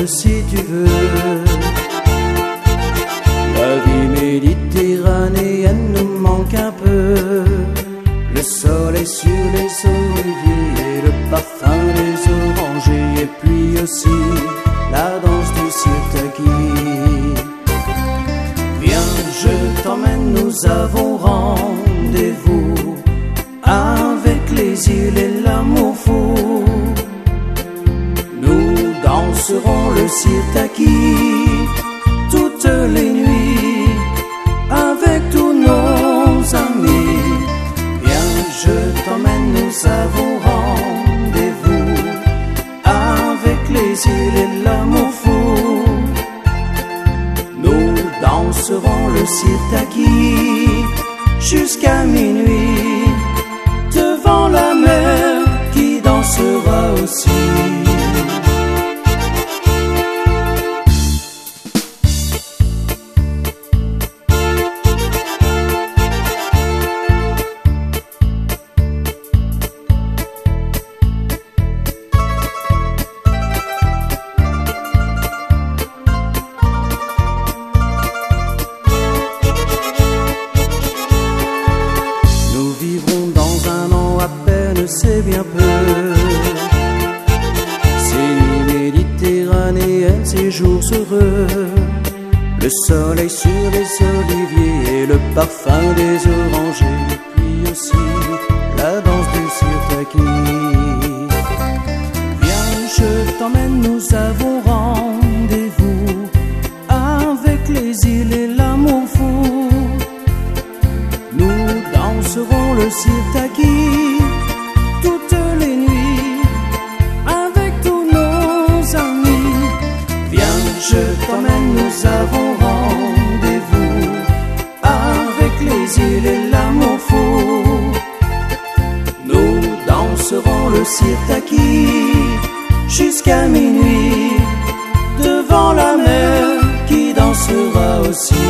si tu veux. La vie méditerranéenne nous manque un peu. Le soleil sur les oliviers et le parfum des orangers, et puis aussi la danse du sirtaki. Viens, je t'emmène, nous avons rendez-vous avec les îles et l'amour fou. Nous danserons le sirtaki toutes les nuits avec tous nos amis. Viens, je t'emmène, nous avons rendez-vous avec les îles et l'amour fou. Nous danserons le sirtaki jusqu'à minuit devant la mer qui dansera aussi. C'est bien peu. Ces nuits méditerranéennes, ces jours heureux. Le soleil sur les oliviers et le parfum des orangers, et puis aussi la danse du sirtaki. Viens, je t'emmène, nous avons rendez-vous avec les îles et l'amour fou. Nous danserons le sirtaki toutes les nuits avec tous nos amis. Viens, je t'emmène, nous avons rendez-vous avec les îles et l'amour fou. Nous danserons le sirtaki jusqu'à minuit devant la mer qui dansera aussi.